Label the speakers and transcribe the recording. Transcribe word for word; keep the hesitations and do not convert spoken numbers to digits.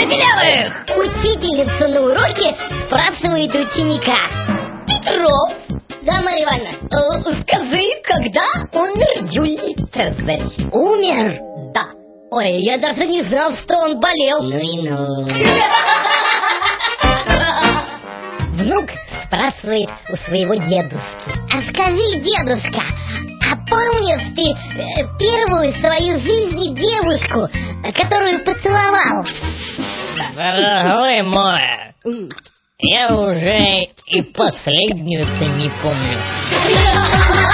Speaker 1: Забелявых!
Speaker 2: Учительница на уроке спрашивает ученика:
Speaker 1: Петров,
Speaker 2: да, Марья Ивановна?
Speaker 1: э, скажи, когда умер Юлий Цезарь?
Speaker 2: Умер?
Speaker 1: Да.
Speaker 2: Ой, я даже не знал, что он болел. Ну и ну. Внук спрашивает у своего дедушки: а скажи, дедушка, а помнишь ты э, первую в своей жизни девушку, которую поцеловал?
Speaker 1: Дорогой мой, я уже и последнюю-то не помню.